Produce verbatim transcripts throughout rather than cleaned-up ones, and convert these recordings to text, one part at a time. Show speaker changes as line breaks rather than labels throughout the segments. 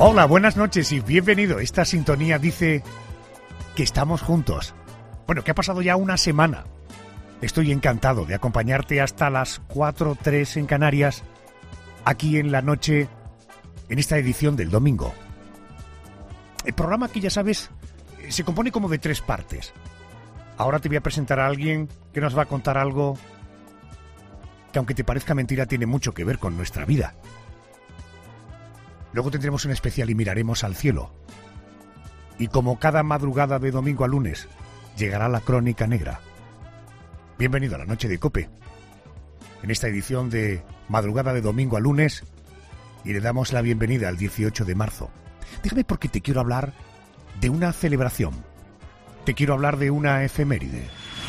Hola, buenas noches y bienvenido. Esta sintonía dice que estamos juntos. Bueno, que ha pasado ya una semana. Estoy encantado de acompañarte hasta las cuatro tres en Canarias, aquí en la noche, en esta edición del domingo. El programa, que ya sabes, se compone como de tres partes. Ahora te voy a presentar a alguien que nos va a contar algo que, aunque te parezca mentira, tiene mucho que ver con nuestra vida. Luego tendremos un especial y miraremos al cielo. Y como cada madrugada de domingo a lunes, llegará la Crónica Negra. Bienvenido a la noche de COPE. En esta edición de madrugada de domingo a lunes, y le damos la bienvenida al dieciocho de marzo. Déjame, porque te quiero hablar de una celebración. Te quiero hablar de una efeméride.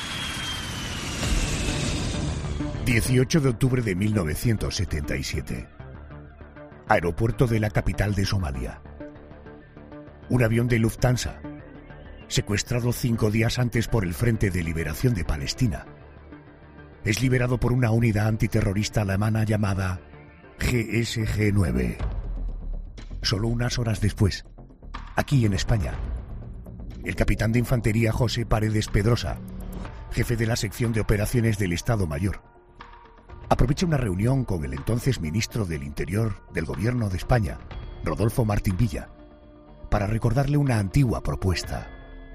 dieciocho de octubre de mil novecientos setenta y siete. Aeropuerto de la capital de Somalia. Un avión de Lufthansa, secuestrado cinco días antes por el Frente de Liberación de Palestina, es liberado por una unidad antiterrorista alemana llamada G S G nueve. Solo unas horas después, aquí en España, el capitán de infantería José Paredes Pedrosa, jefe de la sección de operaciones del Estado Mayor, aprovecha una reunión con el entonces ministro del Interior del Gobierno de España, Rodolfo Martín Villa, para recordarle una antigua propuesta: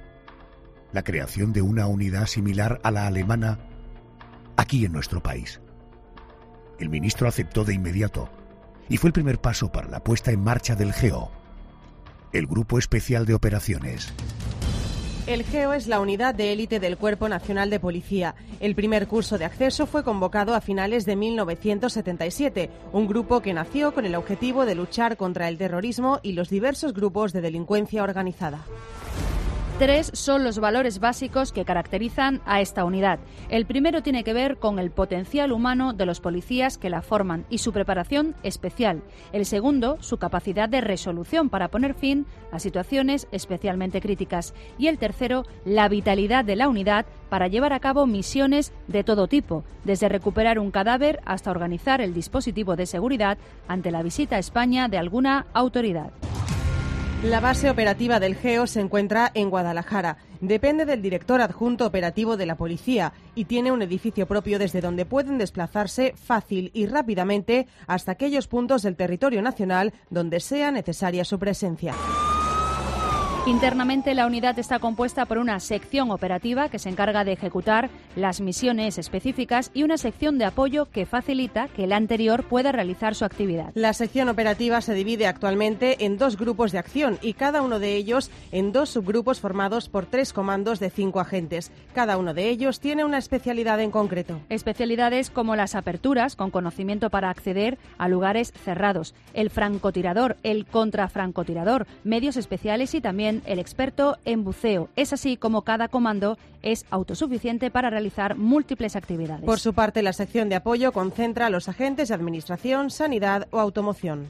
la creación de una unidad similar a la alemana aquí en nuestro país. El ministro aceptó de inmediato y fue el primer paso para la puesta en marcha del GEO, el Grupo Especial de Operaciones.
El GEO es la unidad de élite del Cuerpo Nacional de Policía. El primer curso de acceso fue convocado a finales de mil novecientos setenta y siete, un grupo que nació con el objetivo de luchar contra el terrorismo y los diversos grupos de delincuencia organizada.
Tres son los valores básicos que caracterizan a esta unidad. El primero tiene que ver con el potencial humano de los policías que la forman y su preparación especial. El segundo, su capacidad de resolución para poner fin a situaciones especialmente críticas. Y el tercero, la vitalidad de la unidad para llevar a cabo misiones de todo tipo, desde recuperar un cadáver hasta organizar el dispositivo de seguridad ante la visita a España de alguna autoridad.
La base operativa del GEO se encuentra en Guadalajara. Depende del director adjunto operativo de la policía y tiene un edificio propio desde donde pueden desplazarse fácil y rápidamente hasta aquellos puntos del territorio nacional donde sea necesaria su presencia.
Internamente, la unidad está compuesta por una sección operativa que se encarga de ejecutar las misiones específicas y una sección de apoyo que facilita que la anterior pueda realizar su actividad.
La sección operativa se divide actualmente en dos grupos de acción y cada uno de ellos en dos subgrupos formados por tres comandos de cinco agentes. Cada uno de ellos tiene una especialidad en concreto.
Especialidades como las aperturas, con conocimiento para acceder a lugares cerrados, el francotirador, el contrafrancotirador, medios especiales y también el experto en buceo. Es así como cada comando es autosuficiente para realizar múltiples actividades.
Por su parte, la sección de apoyo concentra a los agentes de administración, sanidad o automoción.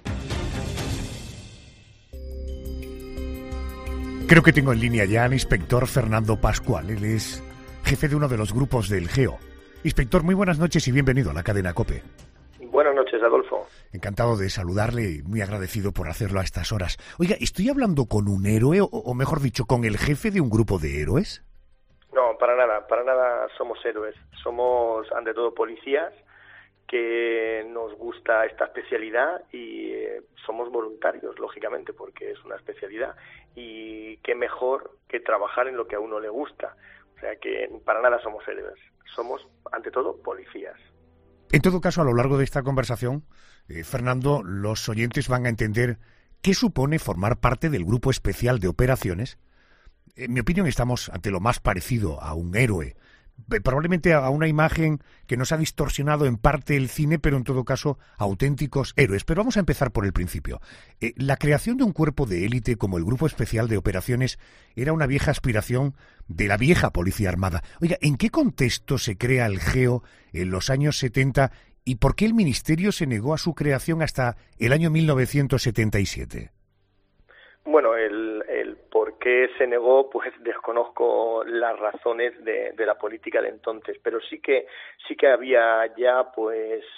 Creo que tengo en línea ya al inspector Fernando Pascual. Él es jefe de uno de los grupos del GEO. Inspector, muy buenas noches y bienvenido a la cadena COPE.
Buenas noches, Adolfo.
Encantado de saludarle y muy agradecido por hacerlo a estas horas. Oiga, ¿estoy hablando con un héroe o, o mejor dicho, con el jefe de un grupo de héroes?
No, para nada, para nada somos héroes. Somos, ante todo, policías que nos gusta esta especialidad y eh, somos voluntarios, lógicamente, porque es una especialidad. Y qué mejor que trabajar en lo que a uno le gusta. O sea que para nada somos héroes. Somos, ante todo, policías.
En todo caso, a lo largo de esta conversación, eh, Fernando, los oyentes van a entender qué supone formar parte del Grupo Especial de Operaciones. En mi opinión, estamos ante lo más parecido a un héroe, eh, probablemente a una imagen que nos ha distorsionado en parte el cine, pero en todo caso, auténticos héroes. Pero vamos a empezar por el principio. Eh, la creación de un cuerpo de élite como el Grupo Especial de Operaciones era una vieja aspiración de la vieja Policía Armada. Oiga, ¿en qué contexto se crea el GEO en los años setenta y por qué el Ministerio se negó a su creación hasta el año mil novecientos setenta y siete?
Bueno, el, el por qué se negó, pues desconozco las razones de, de la política de entonces, pero sí que sí que había ya, pues,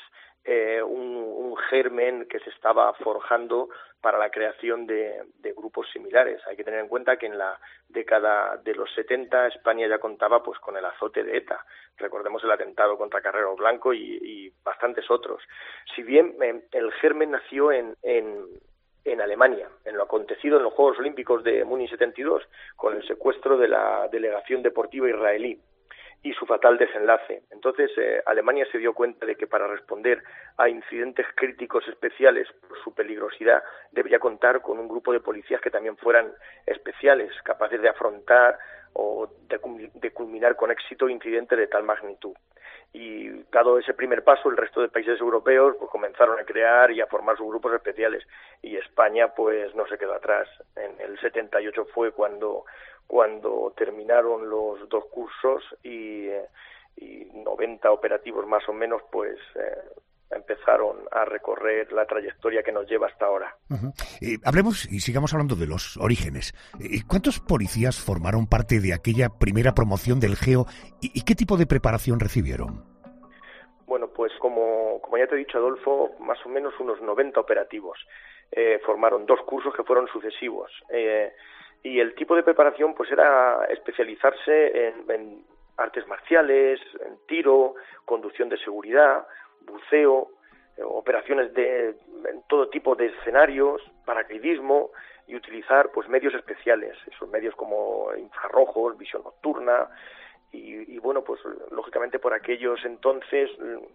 eh, un, un germen que se estaba forjando para la creación de, de grupos similares. Hay que tener en cuenta que en la década de los setenta España ya contaba pues con el azote de ETA. Recordemos el atentado contra Carrero Blanco y, y bastantes otros. Si bien eh, el germen nació en, en, en Alemania, en lo acontecido en los Juegos Olímpicos de Múnich setenta y dos, con el secuestro de la delegación deportiva israelí y su fatal desenlace. Entonces, eh, Alemania se dio cuenta de que para responder a incidentes críticos especiales por su peligrosidad debería contar con un grupo de policías que también fueran especiales, capaces de afrontar o de, de culminar con éxito incidentes de tal magnitud. Y dado ese primer paso, el resto de países europeos pues comenzaron a crear y a formar sus grupos especiales, y España pues no se quedó atrás. En el setenta y ocho fue cuando cuando terminaron los dos cursos y, y noventa operativos más o menos pues eh, empezaron a recorrer la trayectoria que nos lleva hasta ahora.
Uh-huh. Eh, hablemos y sigamos hablando de los orígenes. Eh, ¿Cuántos policías formaron parte de aquella primera promoción del GEO y, y qué tipo de preparación recibieron?
Bueno, pues como, como ya te he dicho, Adolfo, más o menos unos noventa operativos. Eh, formaron dos cursos que fueron sucesivos. Eh, y el tipo de preparación pues era especializarse en, en artes marciales, en tiro, conducción de seguridad, buceo, eh, operaciones de en todo tipo de escenarios, paracaidismo, y utilizar pues medios especiales, esos medios como infrarrojos, visión nocturna, y, y bueno, pues lógicamente por aquellos entonces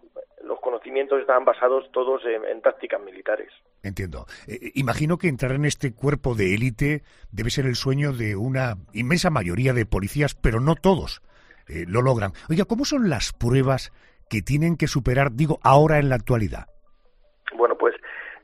los conocimientos estaban basados todos en, en tácticas militares.
Entiendo. Eh, imagino que entrar en este cuerpo de élite debe ser el sueño de una inmensa mayoría de policías, pero no todos eh, lo logran. Oiga, ¿cómo son las pruebas que tienen que superar, digo, ahora en la actualidad?
Bueno, pues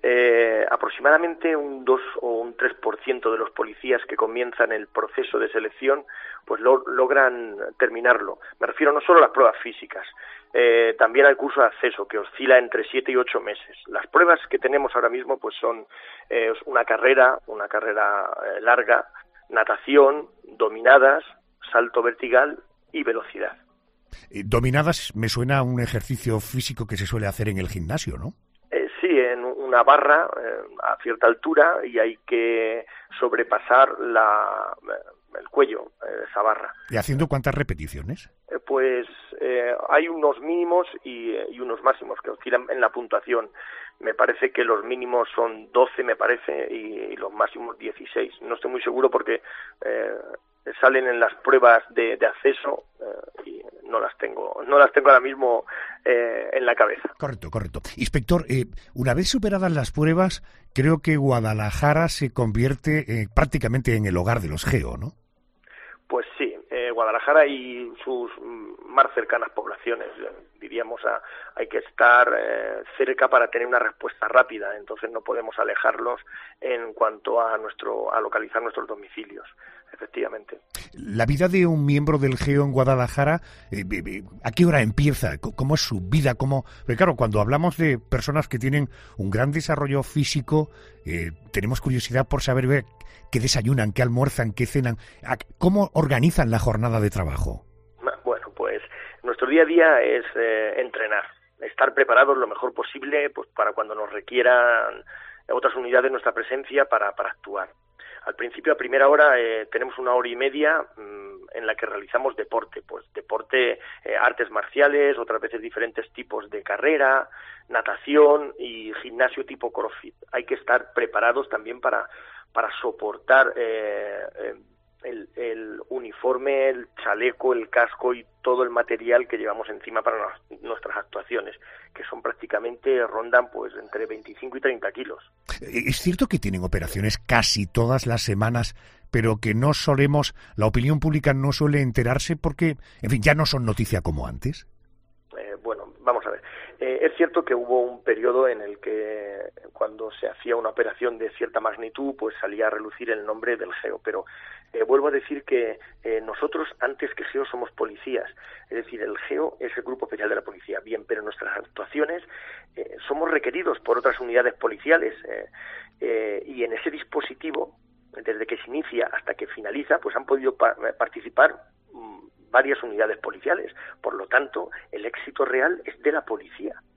eh, aproximadamente un dos o un tres por ciento de los policías que comienzan el proceso de selección pues lo, logran terminarlo. Me refiero no solo a las pruebas físicas, eh, también al curso de acceso, que oscila entre siete y ocho meses. Las pruebas que tenemos ahora mismo pues son eh, una carrera, una carrera eh, larga, natación, dominadas, salto vertical y velocidad.
Eh, dominadas me suena a un ejercicio físico que se suele hacer en el gimnasio, ¿no?
Eh, sí, en una barra eh, a cierta altura, y hay que sobrepasar la, el cuello de esa barra.
¿Y haciendo cuántas repeticiones?
Eh, pues eh, hay unos mínimos y, y unos máximos que oscilan en la puntuación. Me parece que los mínimos son doce, me parece, y, y los máximos dieciséis. No estoy muy seguro porque eh, salen en las pruebas de, de acceso eh, y no las tengo no las tengo ahora mismo eh, en la cabeza.
Correcto, correcto. Inspector, eh, una vez superadas las pruebas, creo que Guadalajara se convierte eh, prácticamente en el hogar de los GEO, ¿no?
Pues sí, eh, Guadalajara y sus más cercanas poblaciones, eh, diríamos, a, hay que estar eh, cerca para tener una respuesta rápida, entonces no podemos alejarlos en cuanto a nuestro a localizar nuestros domicilios, efectivamente.
La vida de un miembro del GEO en Guadalajara, eh, ¿a qué hora empieza? ¿Cómo es su vida? ¿Cómo? Porque claro, cuando hablamos de personas que tienen un gran desarrollo físico, eh, tenemos curiosidad por saber ver qué desayunan, qué almuerzan, qué cenan, ¿cómo organizan la jornada de trabajo?
Bueno, pues nuestro día a día es eh, entrenar, estar preparados lo mejor posible pues para cuando nos requieran otras unidades nuestra presencia para, para actuar. Al principio, a primera hora, eh, tenemos una hora y media mmm, en la que realizamos deporte, pues deporte, eh, artes marciales, otras veces diferentes tipos de carrera, natación y gimnasio tipo CrossFit. Hay que estar preparados también para, para soportar eh, eh, el, el uniforme, el chaleco, el casco y todo el material que llevamos encima para nos, nuestras actuaciones, que son prácticamente, rondan pues entre veinticinco y treinta kilos.
Es cierto que tienen operaciones casi todas las semanas, pero que no solemos, la opinión pública no suele enterarse porque, en fin, ya no son noticia como antes.
Eh, bueno, vamos a ver. Eh, es cierto que hubo un periodo en el que cuando se hacía una operación de cierta magnitud, pues salía a relucir el nombre del GEO, pero eh, vuelvo a decir que eh, nosotros antes que GEO somos policías, es decir, el GEO es el Grupo Especial de la Policía, bien, pero nuestras actuaciones eh, somos requeridos por otras unidades policiales eh, eh, y en ese dispositivo, desde que se inicia hasta que finaliza, pues han podido pa- participar varias unidades policiales. Por lo tanto, el éxito real es de la policía. Y yo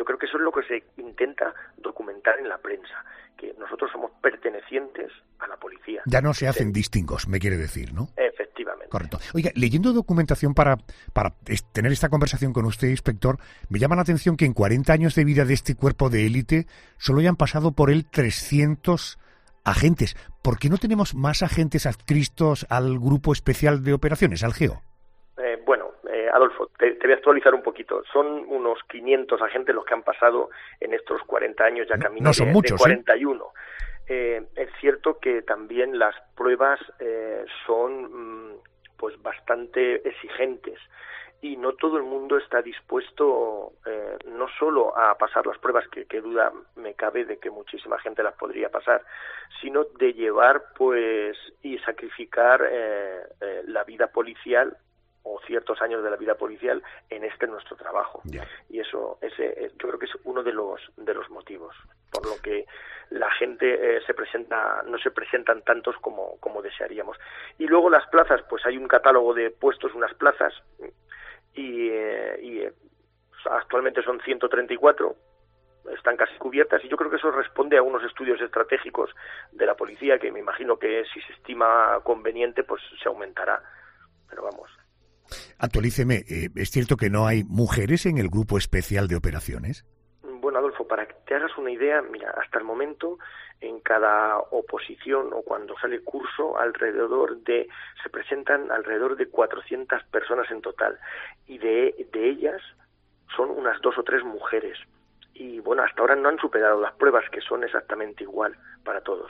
yo creo que eso es lo que se intenta documentar en la prensa, que nosotros somos pertenecientes a la policía.
Ya no se hacen sí. distingos, me quiere decir, ¿no?
Efectivamente.
Correcto. Oiga, leyendo documentación para, para tener esta conversación con usted, inspector, me llama la atención que en cuarenta años de vida de este cuerpo de élite solo hayan pasado por él trescientos agentes. ¿Por qué no tenemos más agentes adscritos al Grupo Especial de Operaciones, al GEO?
Eh, bueno, eh, Adolfo, te, te voy a actualizar un poquito. Son unos quinientos agentes los que han pasado en estos cuarenta años, ya camino
no son
de,
muchos,
de cuarenta y uno. ¿eh? Eh, es cierto que también las pruebas eh, son mmm, pues bastante exigentes y no todo el mundo está dispuesto eh, no solo a pasar las pruebas, que, que duda me cabe de que muchísima gente las podría pasar, sino de llevar pues y sacrificar eh, eh, la vida policial o ciertos años de la vida policial en este nuestro trabajo. Yeah. Y eso ese yo creo que es uno de los de los motivos por lo que la gente eh, se presenta no se presentan tantos como como desearíamos. Y luego las plazas, pues hay un catálogo de puestos, unas plazas y, eh, y eh, actualmente son ciento treinta y cuatro, están casi cubiertas, y yo creo que eso responde a unos estudios estratégicos de la policía que me imagino que si se estima conveniente pues se aumentará, pero vamos.
Actualíceme, eh, ¿es cierto que no hay mujeres en el Grupo Especial de Operaciones?
Bueno, Adolfo, para que te hagas una idea, mira, hasta el momento en cada oposición o cuando sale curso alrededor de se presentan alrededor de cuatrocientas personas en total y de, de ellas son unas dos o tres mujeres y bueno, hasta ahora no han superado las pruebas, que son exactamente igual para todos.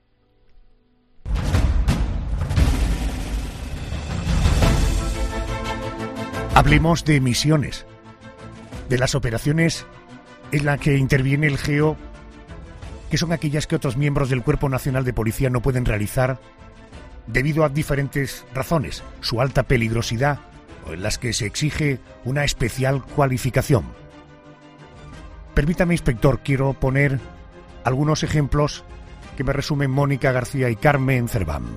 Hablemos de misiones, de las operaciones en las que interviene el GEO, que son aquellas que otros miembros del Cuerpo Nacional de Policía no pueden realizar debido a diferentes razones, su alta peligrosidad o en las que se exige una especial cualificación. Permítame, inspector, quiero poner algunos ejemplos que me resumen Mónica García y Carmen Cerván.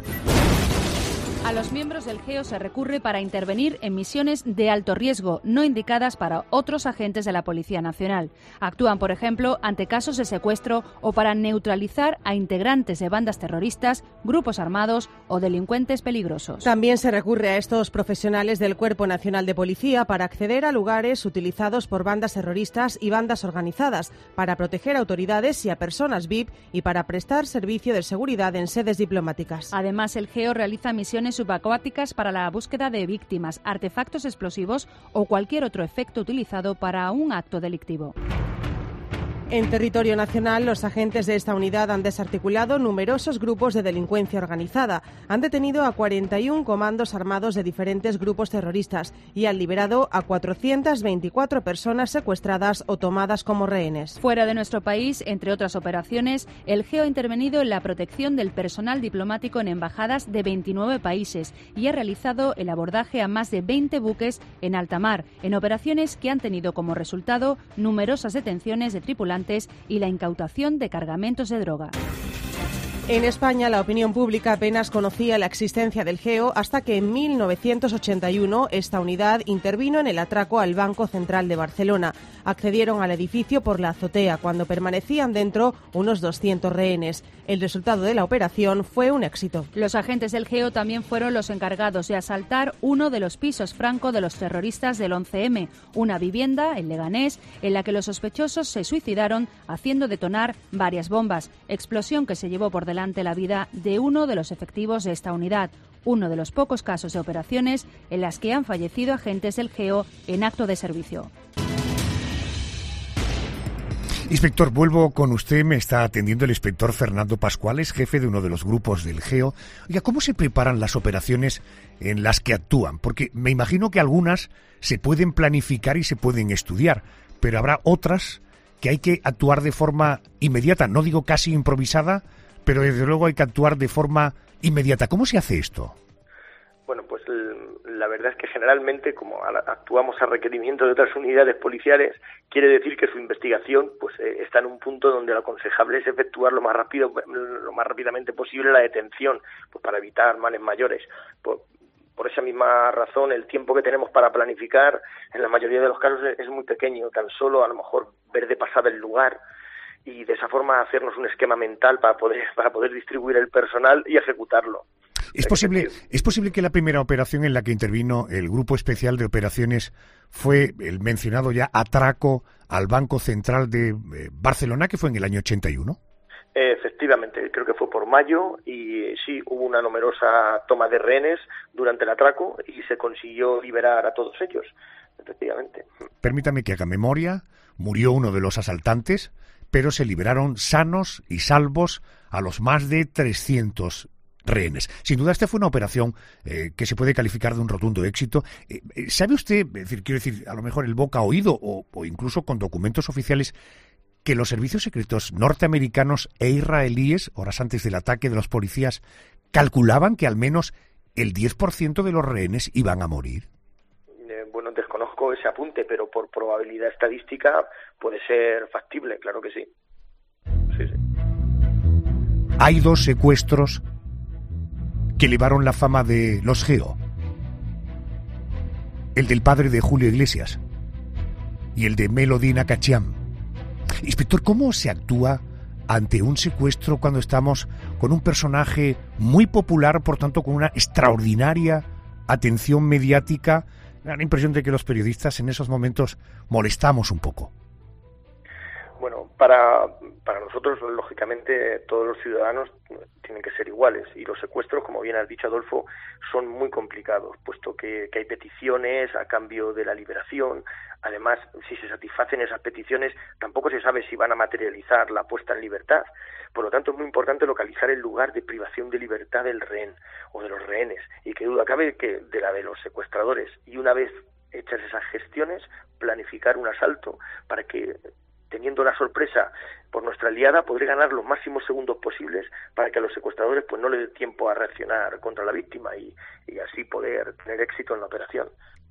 A los miembros del GEO se recurre para intervenir en misiones de alto riesgo, no indicadas para otros agentes de la Policía Nacional. Actúan, por ejemplo, ante casos de secuestro o para neutralizar a integrantes de bandas terroristas, grupos armados o delincuentes peligrosos.
También se recurre a estos profesionales del Cuerpo Nacional de Policía para acceder a lugares utilizados por bandas terroristas y bandas organizadas, para proteger a autoridades y a personas V I P y para prestar servicio de seguridad en sedes diplomáticas.
Además, el GEO realiza misiones subacuáticas para la búsqueda de víctimas, artefactos explosivos o cualquier otro efecto utilizado para un acto delictivo.
En territorio nacional, los agentes de esta unidad han desarticulado numerosos grupos de delincuencia organizada, han detenido a cuarenta y uno comandos armados de diferentes grupos terroristas y han liberado a cuatrocientas veinticuatro personas secuestradas o tomadas como rehenes.
Fuera de nuestro país, entre otras operaciones, el GEO ha intervenido en la protección del personal diplomático en embajadas de veintinueve países y ha realizado el abordaje a más de veinte buques en alta mar, en operaciones que han tenido como resultado numerosas detenciones de tripulantes y la incautación de cargamentos de droga.
En España, la opinión pública apenas conocía la existencia del GEO hasta que en mil novecientos ochenta y uno esta unidad intervino en el atraco al Banco Central de Barcelona. Accedieron al edificio por la azotea cuando permanecían dentro unos doscientos rehenes. El resultado de la operación fue un éxito.
Los agentes del GEO también fueron los encargados de asaltar uno de los pisos franco de los terroristas del once eme, una vivienda en Leganés en la que los sospechosos se suicidaron haciendo detonar varias bombas, explosión que se llevó por delante la vida de uno de los efectivos de esta unidad, uno de los pocos casos de operaciones en las que han fallecido agentes del GEO en acto de servicio.
Inspector, vuelvo con usted. Me está atendiendo el inspector Fernando Pascuales, jefe de uno de los grupos del GEO. Oiga, ¿cómo se preparan las operaciones en las que actúan? Porque me imagino que algunas se pueden planificar y se pueden estudiar, pero habrá otras que hay que actuar de forma inmediata, no digo casi improvisada, pero desde luego hay que actuar de forma inmediata. ¿Cómo se hace esto?
Bueno, pues la verdad es que generalmente, como actuamos a requerimiento de otras unidades policiales, quiere decir que su investigación pues eh, está en un punto donde lo aconsejable es efectuar lo más rápido, lo más rápidamente posible la detención, pues para evitar males mayores. Pues, por esa misma razón el tiempo que tenemos para planificar en la mayoría de los casos es, es muy pequeño, tan solo a lo mejor ver de pasada el lugar y de esa forma hacernos un esquema mental para poder para poder distribuir el personal y ejecutarlo.
¿Es posible, ¿Es posible que la primera operación en la que intervino el Grupo Especial de Operaciones fue el mencionado ya atraco al Banco Central de eh, Barcelona, que fue en el año ochenta y uno?
Efectivamente, creo que fue por mayo y sí, hubo una numerosa toma de rehenes durante el atraco y se consiguió liberar a todos ellos, efectivamente.
Permítame que haga memoria, murió uno de los asaltantes, pero se liberaron sanos y salvos a los más de trescientos rehenes. Sin duda esta fue una operación eh, que se puede calificar de un rotundo éxito. Eh, ¿Sabe usted, es decir, quiero decir, a lo mejor el boca a oído o, o incluso con documentos oficiales, que los servicios secretos norteamericanos e israelíes, horas antes del ataque de los policías, calculaban que al menos el diez por ciento de los rehenes iban a morir?
Eh, bueno, desconozco ese apunte, pero por probabilidad estadística puede ser factible, claro que sí. Sí, sí.
Hay dos secuestros que elevaron la fama de los Geo. El del padre de Julio Iglesias y el de Melodina Cachiam. Inspector, ¿cómo se actúa ante un secuestro cuando estamos con un personaje muy popular, por tanto con una extraordinaria atención mediática? Me da la impresión de que los periodistas en esos momentos molestamos un poco.
Bueno, para, para nosotros, lógicamente, todos los ciudadanos tienen que ser iguales y los secuestros, como bien has dicho, Adolfo, son muy complicados, puesto que, que hay peticiones a cambio de la liberación. Además, si se satisfacen esas peticiones, tampoco se sabe si van a materializar la puesta en libertad. Por lo tanto, es muy importante localizar el lugar de privación de libertad del rehén o de los rehenes, y que duda cabe que de la de los secuestradores. Y una vez hechas esas gestiones, planificar un asalto para que, teniendo la sorpresa por nuestra aliada, podré ganar los máximos segundos posibles para que a los secuestradores pues no les dé tiempo a reaccionar contra la víctima y, y así poder tener éxito en la operación.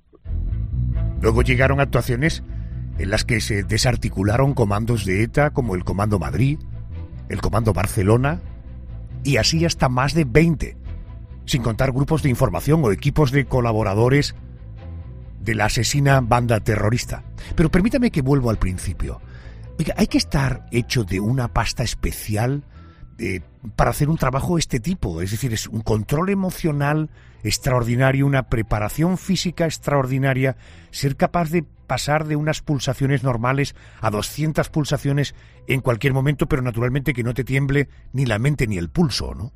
Luego llegaron actuaciones en las que se desarticularon comandos de ETA como el Comando Madrid, el Comando Barcelona y así hasta más de veinte, sin contar grupos de información o equipos de colaboradores de la asesina banda terrorista. Pero permítame que vuelva al principio. Oiga, ¿hay que estar hecho de una pasta especial eh, para hacer un trabajo de este tipo? Es decir, es un control emocional extraordinario, una preparación física extraordinaria, ser capaz de pasar de unas pulsaciones normales a doscientas pulsaciones en cualquier momento, pero naturalmente que no te tiemble ni la mente ni el pulso, ¿no?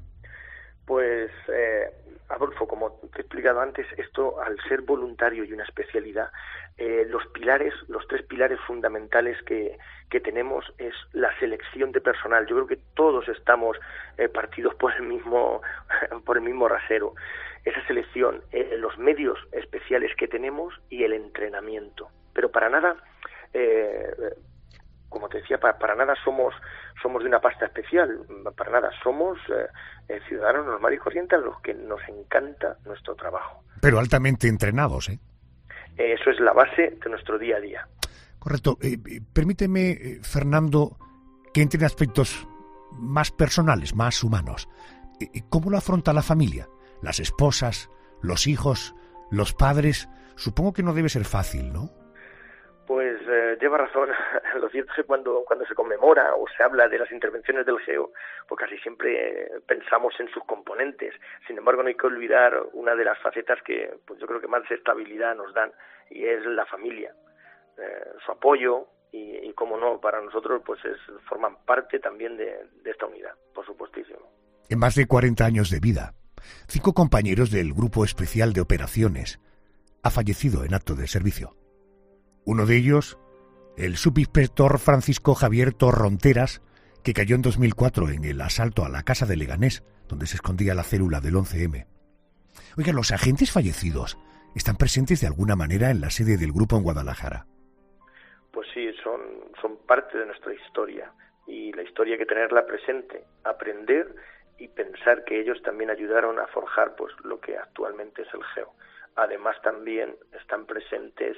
Pues, eh, Adolfo, como te he explicado antes, esto al ser voluntario y una especialidad, eh, los pilares, los tres pilares fundamentales que, que tenemos es la selección de personal. Yo creo que todos estamos eh, partidos por el mismo por el mismo rasero. Esa selección, eh, los medios especiales que tenemos y el entrenamiento. Pero para nada, eh, como te decía, para, para nada somos somos de una pasta especial, para nada, somos eh, ciudadanos normales y corrientes a los que nos encanta nuestro trabajo.
Pero altamente entrenados, ¿eh?
Eso es la base de nuestro día a día.
Correcto. Eh, permíteme, eh, Fernando, que entre en aspectos más personales, más humanos. Eh, ¿Cómo lo afronta la familia? Las esposas, los hijos, los padres. Supongo que no debe ser fácil, ¿no?
Pues eh, lleva razón. Lo cierto es que cuando, cuando se conmemora o se habla de las intervenciones del Geo, pues casi siempre eh, pensamos en sus componentes. Sin embargo, no hay que olvidar una de las facetas que pues yo creo que más estabilidad nos dan, y es la familia. Eh, su apoyo y, y, como no, para nosotros pues es, forman parte también de, de esta unidad, por supuestísimo.
En más de cuarenta años de vida, cinco compañeros del Grupo Especial de Operaciones ha fallecido en acto de servicio. Uno de ellos, el subinspector Francisco Javier Torronteras, que cayó en dos mil cuatro en el asalto a la casa de Leganés, donde se escondía la célula del once eme. Oiga, ¿los agentes fallecidos están presentes de alguna manera en la sede del grupo en Guadalajara?
Pues sí, son, son parte de nuestra historia, y la historia hay que tenerla presente, aprender y pensar que ellos también ayudaron a forjar pues lo que actualmente es el Geo. Además también están presentes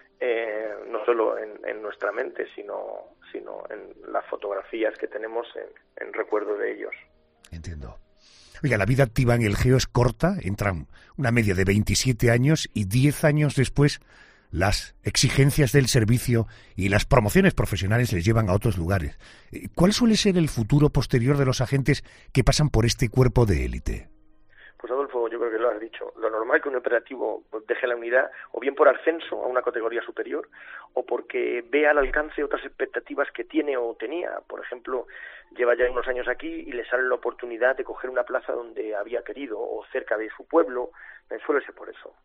Eh, no solo en, en nuestra mente, sino, sino en las fotografías que tenemos en, en recuerdo de ellos.
Entiendo. Oiga, la vida activa en el Geo es corta, entran una media de veintisiete años y diez años después las exigencias del servicio y las promociones profesionales les llevan a otros lugares. ¿Cuál suele ser el futuro posterior de los agentes que pasan por este cuerpo de élite?
Pues Adolfo, yo creo que lo has dicho. Lo normal es que un operativo deje la unidad o bien por ascenso a una categoría superior o porque ve al alcance otras expectativas que tiene o tenía. Por ejemplo, lleva ya unos años aquí y le sale la oportunidad de coger una plaza donde había querido o cerca de su pueblo. Suele ser por eso.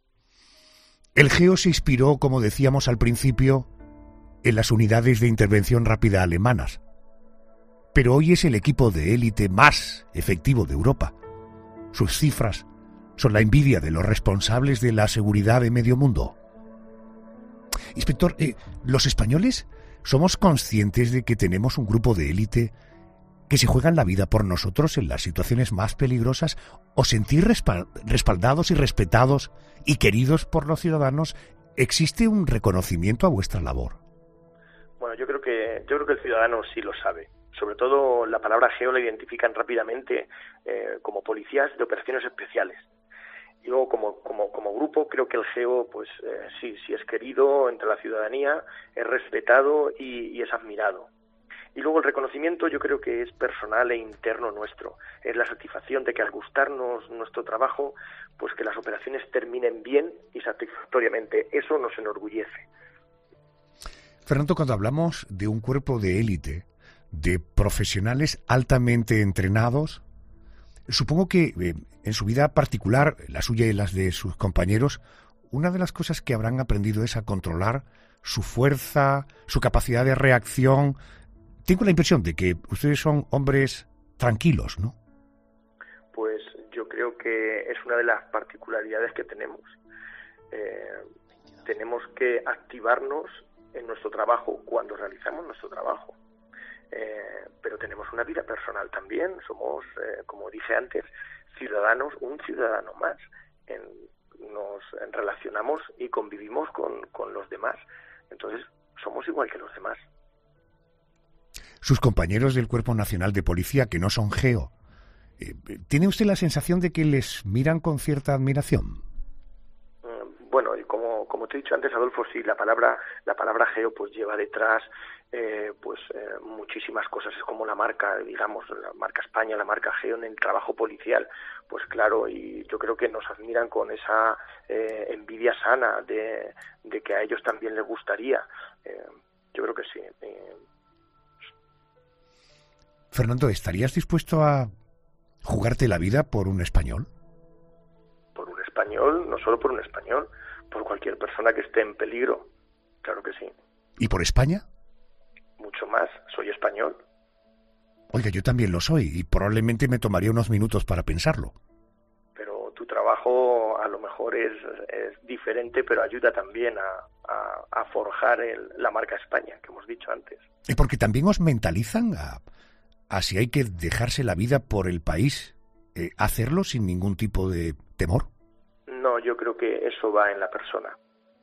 El Geo se inspiró, como decíamos al principio, en las unidades de intervención rápida alemanas. Pero hoy es el equipo de élite más efectivo de Europa. Sus cifras son la envidia de los responsables de la seguridad de medio mundo. Inspector, eh, ¿los españoles somos conscientes de que tenemos un grupo de élite que se juegan la vida por nosotros en las situaciones más peligrosas? ¿Os sentís respaldados y respetados y queridos por los ciudadanos? ¿Existe un reconocimiento a vuestra labor?
Bueno, yo creo que yo creo que el ciudadano sí lo sabe. Sobre todo la palabra Geo la identifican rápidamente eh, como policías de operaciones especiales. Y luego como como como grupo creo que el Geo pues eh, sí sí es querido entre la ciudadanía, es respetado y, y es admirado. Y luego el reconocimiento yo creo que es personal e interno nuestro. Es la satisfacción de que al gustarnos nuestro trabajo, pues que las operaciones terminen bien y satisfactoriamente. Eso nos enorgullece.
Fernando, cuando hablamos de un cuerpo de élite, de profesionales altamente entrenados, supongo que eh, en su vida particular, la suya y las de sus compañeros, una de las cosas que habrán aprendido es a controlar su fuerza, su capacidad de reacción. Tengo la impresión de que ustedes son hombres tranquilos, ¿no?
Pues yo creo que es una de las particularidades que tenemos. Eh, tenemos que activarnos en nuestro trabajo cuando realizamos nuestro trabajo. Eh, pero tenemos una vida personal también, somos, eh, como dije antes, ciudadanos, un ciudadano más. En, nos en relacionamos y convivimos con, con los demás, entonces somos igual que los demás.
Sus compañeros del Cuerpo Nacional de Policía, que no son Geo, eh, ¿tiene usted la sensación de que les miran con cierta admiración?
Bueno, como, como te he dicho antes, Adolfo, sí, la palabra la palabra Geo pues lleva detrás eh, pues eh, muchísimas cosas. Es como la marca, digamos, la marca España, la marca Geo en el trabajo policial. Pues claro, y yo creo que nos admiran con esa eh, envidia sana de, de que a ellos también les gustaría. Eh, yo creo que sí. Eh.
Fernando, ¿estarías dispuesto a jugarte la vida por un español?
Por un español, no solo por un español, por cualquier persona que esté en peligro, claro que sí.
¿Y por España?
Mucho más, soy español.
Oiga, yo también lo soy y probablemente me tomaría unos minutos para pensarlo.
Pero tu trabajo a lo mejor es, es diferente, pero ayuda también a, a, a forjar el, la marca España, que hemos dicho antes.
¿Y porque también os mentalizan a, a si hay que dejarse la vida por el país, eh, hacerlo sin ningún tipo de temor?
No, yo creo que eso va en la persona.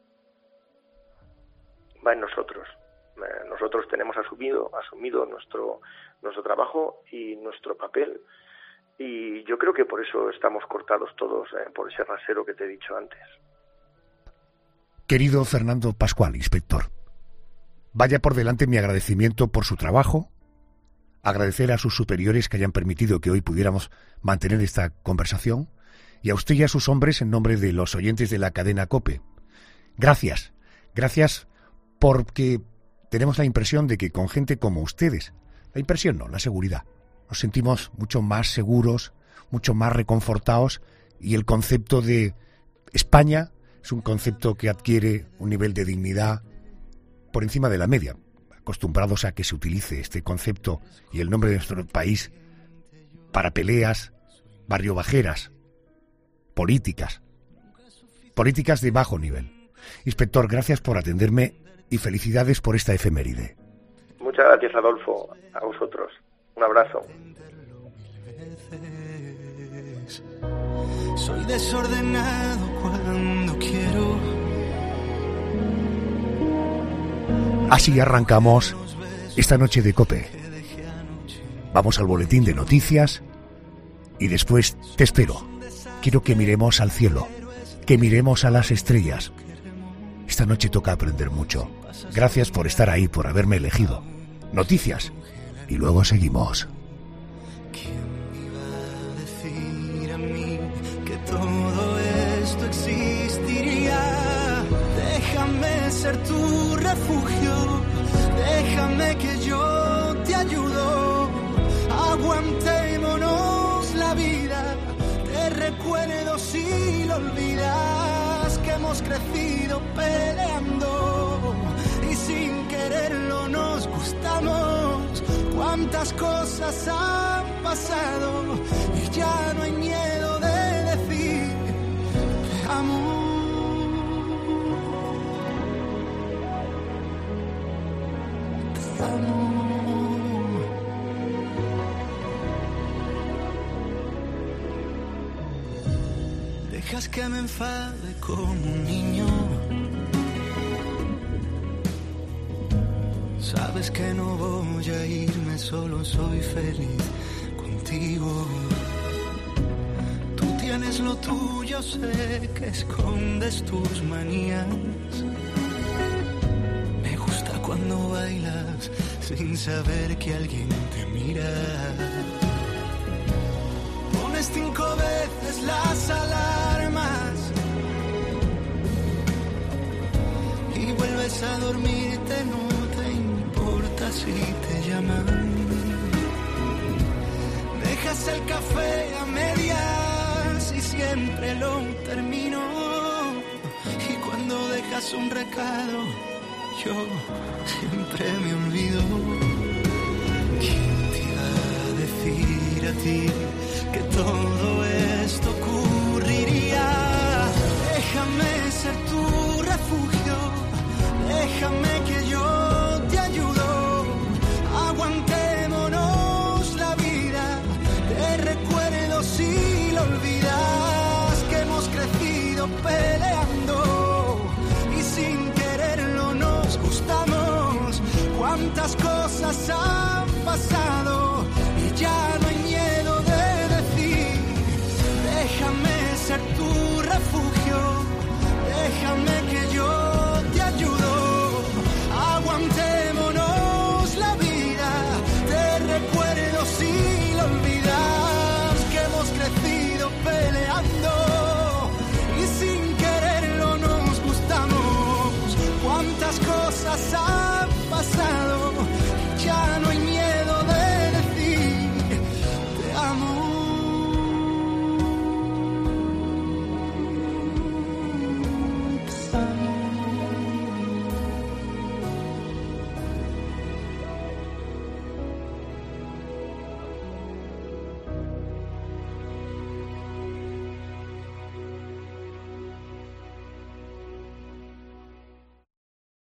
Va en nosotros. Eh, nosotros tenemos asumido, asumido nuestro, nuestro trabajo y nuestro papel. Y yo creo que por eso estamos cortados todos, eh, por ese rasero que te he dicho antes.
Querido Fernando Pascual, inspector, vaya por delante mi agradecimiento por su trabajo, agradecer a sus superiores que hayan permitido que hoy pudiéramos mantener esta conversación, y a usted y a sus hombres en nombre de los oyentes de la cadena COPE. Gracias, gracias porque tenemos la impresión de que con gente como ustedes, la impresión no, la seguridad, nos sentimos mucho más seguros, mucho más reconfortados, y el concepto de España es un concepto que adquiere un nivel de dignidad por encima de la media, acostumbrados a que se utilice este concepto y el nombre de nuestro país para peleas barriobajeras, políticas, políticas de bajo nivel. Inspector, gracias por atenderme y felicidades por esta efeméride.
Muchas gracias, Adolfo, a vosotros. Un abrazo.
Soy desordenado cuando quiero.
Así arrancamos esta noche de COPE. Vamos al boletín de noticias Y después te espero. Quiero que miremos al cielo, que miremos a las estrellas. Esta noche toca aprender mucho. Gracias por estar ahí, por haberme elegido. Noticias. Y luego seguimos.
¿Quién iba a decir a mí que todo esto existiría? Déjame ser tu refugio, déjame que yo te ayudo. Aguantémonos la vida, te recuerdo si lo olvidas, que hemos crecido peleando y sin quererlo nos gustamos. Cuántas cosas han pasado y ya no hay miedo de decir te amo. Te amo. Dejas que me enfade como un niño. Sabes que no voy a irme, solo soy feliz contigo. Tú tienes lo tuyo, sé que escondes tus manías. Me gusta cuando bailas sin saber que alguien te mira. Pones cinco veces las alarmas y vuelves a dormirte, no si te llaman. Dejas el café a medias y siempre lo termino. Y cuando dejas un recado, yo siempre me olvido. ¿Quién te iba a decir a ti que todo esto ocurriría? Déjame ser tu refugio, déjame que yo te ayudo. Aguantémonos la vida, te recuerdo si lo olvidas, que hemos crecido peleando y sin quererlo nos gustamos. Cuántas cosas han pasado y ya no hay miedo de decir déjame ser tu refugio, déjame que